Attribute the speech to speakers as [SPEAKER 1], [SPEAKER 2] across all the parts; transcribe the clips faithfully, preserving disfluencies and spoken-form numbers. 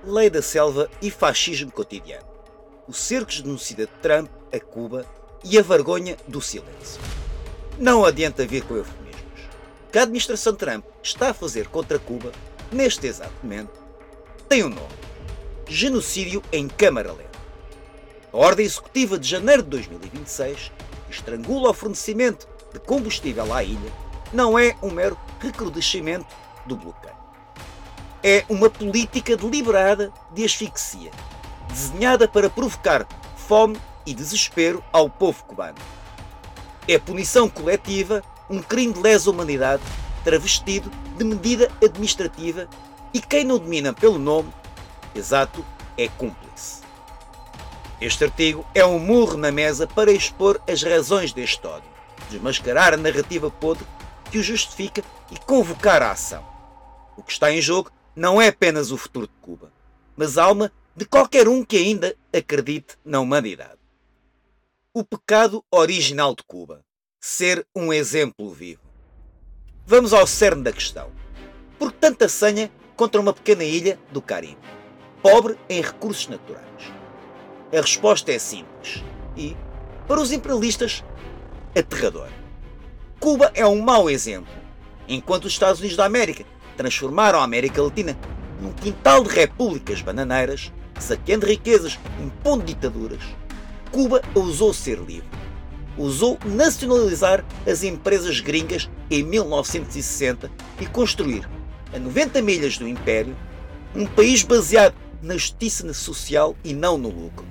[SPEAKER 1] lei da selva e fascismo cotidiano. O cerco genocida de Trump a Cuba e a vergonha do silêncio. Não adianta vir com eufemismos. O que a administração Trump está a fazer contra Cuba, neste exato momento, tem um nome: genocídio em câmara lenta. A Ordem Executiva de janeiro de dois mil e vinte e seis, que estrangula o fornecimento de combustível à ilha, não é um mero recrudescimento do bloqueio. É uma política deliberada de asfixia, desenhada para provocar fome e desespero ao povo cubano. É punição coletiva, um crime de lesa humanidade travestido de medida administrativa, e quem não domina pelo nome exato é cúmplice. Este artigo é um murro na mesa para expor as razões deste ódio, desmascarar a narrativa podre que o justifica e convocar a ação. O que está em jogo não é apenas o futuro de Cuba, mas a alma de qualquer um que ainda acredite na humanidade. O pecado original de Cuba: ser um exemplo vivo. Vamos ao cerne da questão. Por que tanta sanha contra uma pequena ilha do Caribe, pobre em recursos naturais? A resposta é simples e, para os imperialistas, aterradora. Cuba é um mau exemplo. Enquanto os Estados Unidos da América transformaram a América Latina num quintal de repúblicas bananeiras, saqueando riquezas, impondo ditaduras, Cuba ousou ser livre. Ousou nacionalizar as empresas gringas em mil novecentos e sessenta e construir, a noventa milhas do Império, um país baseado na justiça social e não no lucro.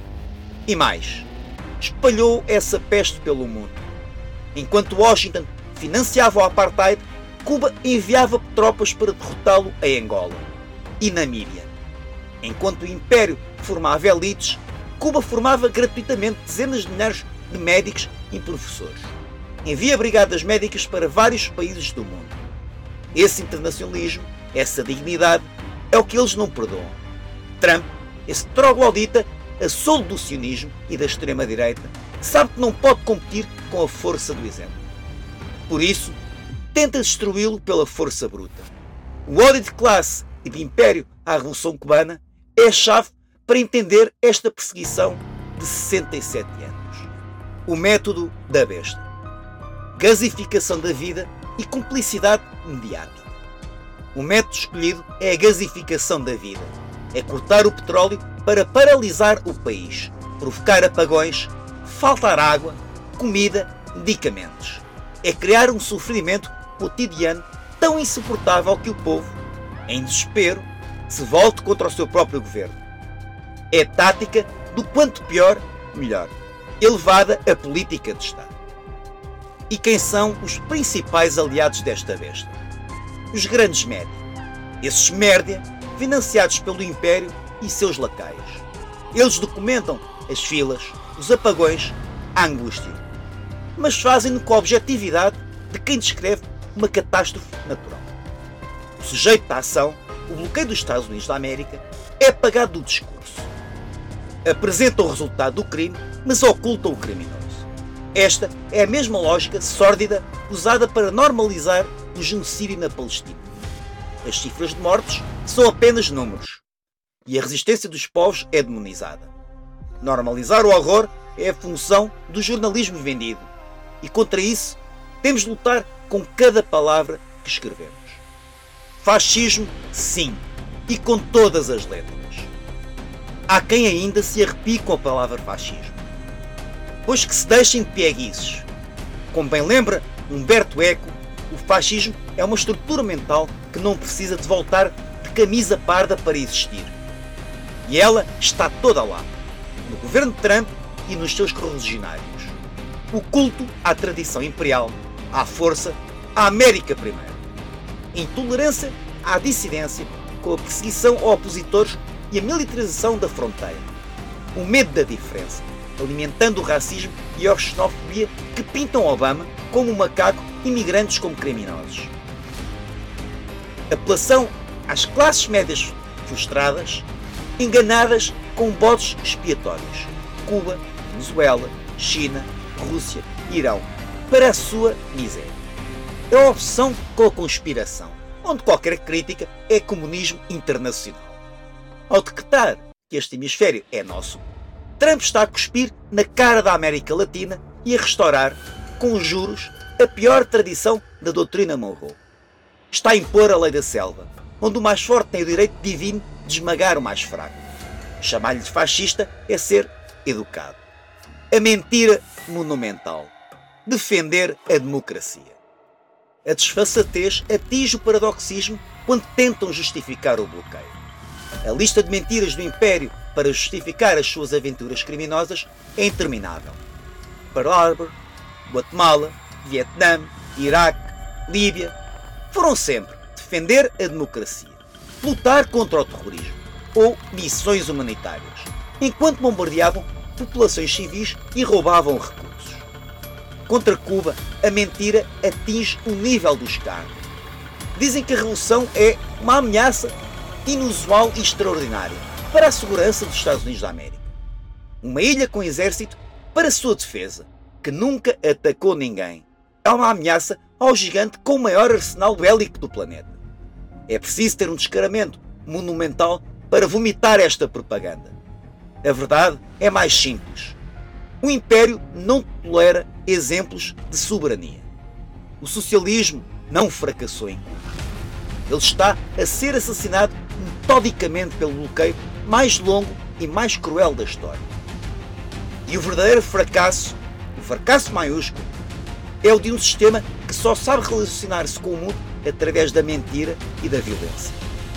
[SPEAKER 1] E mais, espalhou essa peste pelo mundo. Enquanto Washington financiava o apartheid, Cuba enviava tropas para derrotá-lo em Angola e Namíbia. Enquanto o Império formava elites, Cuba formava gratuitamente dezenas de milhares de médicos e professores. Envia brigadas médicas para vários países do mundo. Esse internacionalismo, essa dignidade, é o que eles não perdoam. Trump, esse troglodita a soldo do sionismo e da extrema-direita, sabe que não pode competir com a força do exemplo. Por isso, tenta destruí-lo pela força bruta. O ódio de classe e de império à Revolução Cubana é a chave para entender esta perseguição de sessenta e sete anos. O método da besta. Gasificação da vida e cumplicidade mediática. O método escolhido é a gasificação da vida. É cortar o petróleo para paralisar o país, provocar apagões, faltar água, comida, medicamentos. É criar um sofrimento cotidiano tão insuportável que o povo, em desespero, se volte contra o seu próprio governo. É tática do quanto pior, melhor, elevada a política de Estado. E quem são os principais aliados desta besta? Os grandes média. Esses média, financiados pelo Império e seus lacaios. Eles documentam as filas, os apagões, a angústia. Mas fazem-no com a objetividade de quem descreve uma catástrofe natural. O sujeito da ação, o bloqueio dos Estados Unidos da América, é apagado do discurso. Apresenta o resultado do crime, mas oculta o criminoso. Esta é a mesma lógica sórdida usada para normalizar o genocídio na Palestina. As cifras de mortos são apenas números. E a resistência dos povos é demonizada. Normalizar o horror é a função do jornalismo vendido. E contra isso, temos de lutar com cada palavra que escrevemos. Fascismo, sim, e com todas as letras. Há quem ainda se arrepie com a palavra fascismo. Pois que se deixem de pieguices. Como bem lembra Humberto Eco, o fascismo é uma estrutura mental que não precisa de voltar de camisa parda para existir. E ela está toda lá, no governo de Trump e nos seus correligionários. O culto à tradição imperial, à força, à América primeiro. Intolerância à dissidência, com a perseguição a opositores e a militarização da fronteira. O medo da diferença, alimentando o racismo e a xenofobia que pintam Obama como um macaco e imigrantes como criminosos. Apelação às classes médias frustradas, enganadas com bodes expiatórios. Cuba, Venezuela, China, Rússia, Irão, para a sua miséria. É a obsessão com a conspiração, onde qualquer crítica é comunismo internacional. Ao decretar que este hemisfério é nosso, Trump está a cuspir na cara da América Latina e a restaurar, com juros, a pior tradição da doutrina Monroe. Está a impor a lei da selva, onde o mais forte tem o direito divino de esmagar o mais fraco. Chamar-lhe de fascista é ser educado. A mentira monumental. Defender a democracia. A desfaçatez atinge o paradoxismo quando tentam justificar o bloqueio. A lista de mentiras do Império para justificar as suas aventuras criminosas é interminável. Pearl Harbor, Guatemala, Vietnã, Iraque, Líbia, foram sempre defender a democracia, lutar contra o terrorismo ou missões humanitárias, enquanto bombardeavam populações civis e roubavam recursos. Contra Cuba, a mentira atinge o nível do escárnio. Dizem que a revolução é uma ameaça inusual e extraordinária para a segurança dos Estados Unidos da América. Uma ilha com exército para sua defesa, que nunca atacou ninguém. É uma ameaça ao gigante com o maior arsenal bélico do planeta. É preciso ter um descaramento monumental para vomitar esta propaganda. A verdade é mais simples. O Império não tolera exemplos de soberania. O socialismo não fracassou em Cuba. Ele está a ser assassinado metodicamente pelo bloqueio mais longo e mais cruel da história. E o verdadeiro fracasso, o fracasso maiúsculo, é o de um sistema que só sabe relacionar-se com o mundo através da mentira e da violência.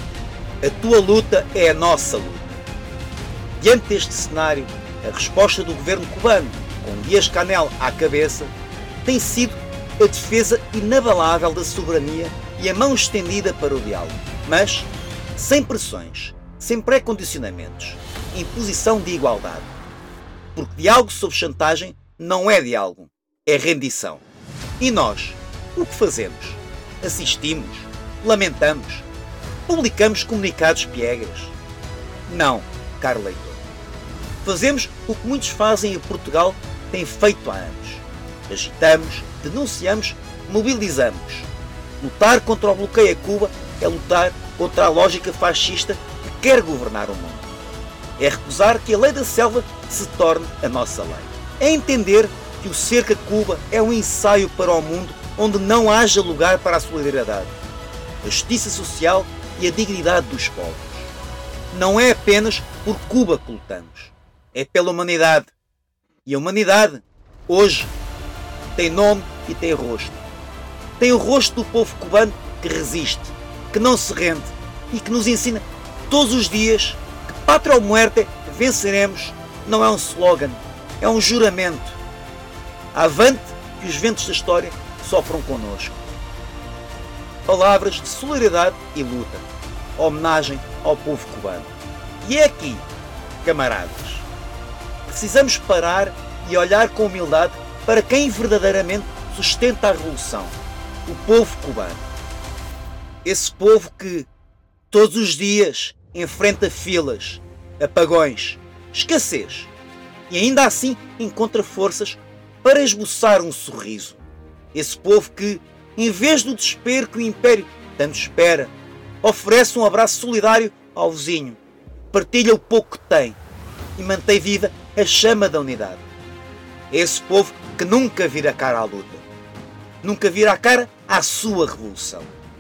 [SPEAKER 1] A tua luta é a nossa luta. Diante deste cenário, a resposta do governo cubano, com Díaz-Canel à cabeça, tem sido a defesa inabalável da soberania e a mão estendida para o diálogo, mas sem pressões, sem pré-condicionamentos, imposição de igualdade. Porque diálogo sob chantagem não é diálogo, é rendição. E nós, o que fazemos? Assistimos? Lamentamos? Publicamos comunicados piegas? Não, caro leitor. Fazemos o que muitos fazem e Portugal tem feito há anos. Agitamos, denunciamos, mobilizamos. Lutar contra o bloqueio a Cuba é lutar contra a lógica fascista que quer governar o mundo. É recusar que a lei da selva se torne a nossa lei. É entender que o cerco a Cuba é um ensaio para o mundo onde não haja lugar para a solidariedade, a justiça social e a dignidade dos povos. Não é apenas por Cuba que lutamos, é pela humanidade. E a humanidade, hoje, tem nome e tem rosto. Tem o rosto do povo cubano que resiste, que não se rende e que nos ensina todos os dias que pátria ou muerte venceremos não é um slogan, é um juramento. Avante que os ventos da história sopram connosco. Palavras de solidariedade e luta. Homenagem ao povo cubano. E é aqui, camaradas, precisamos parar e olhar com humildade para quem verdadeiramente sustenta a revolução. O povo cubano. Esse povo que, todos os dias, enfrenta filas, apagões, escassez e ainda assim encontra forças para esboçar um sorriso. Esse povo que, em vez do desespero que o Império tanto espera, oferece um abraço solidário ao vizinho, partilha o pouco que tem e mantém viva a chama da unidade. É esse povo que nunca vira a cara à luta, nunca vira a cara à sua revolução.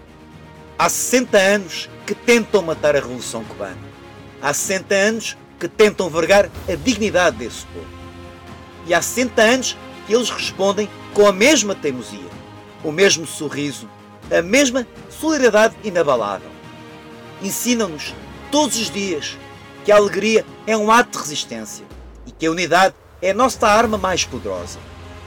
[SPEAKER 1] Há sessenta anos que tentam matar a Revolução Cubana. Há sessenta anos que tentam vergar a dignidade desse povo. E há sessenta anos que eles respondem com a mesma teimosia, o mesmo sorriso, a mesma solidariedade inabalável. Ensinam-nos todos os dias que a alegria é um ato de resistência e que a unidade é a nossa arma mais poderosa.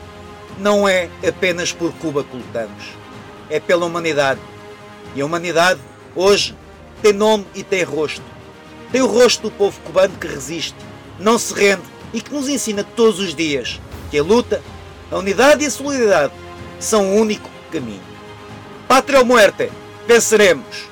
[SPEAKER 1] Não é apenas por Cuba que lutamos, é pela humanidade. E a humanidade, hoje, tem nome e tem rosto. Tem o rosto do povo cubano que resiste, não se rende e que nos ensina todos os dias que a luta, a unidade e a solidariedade são o único caminho. Pátria ou muerte, venceremos!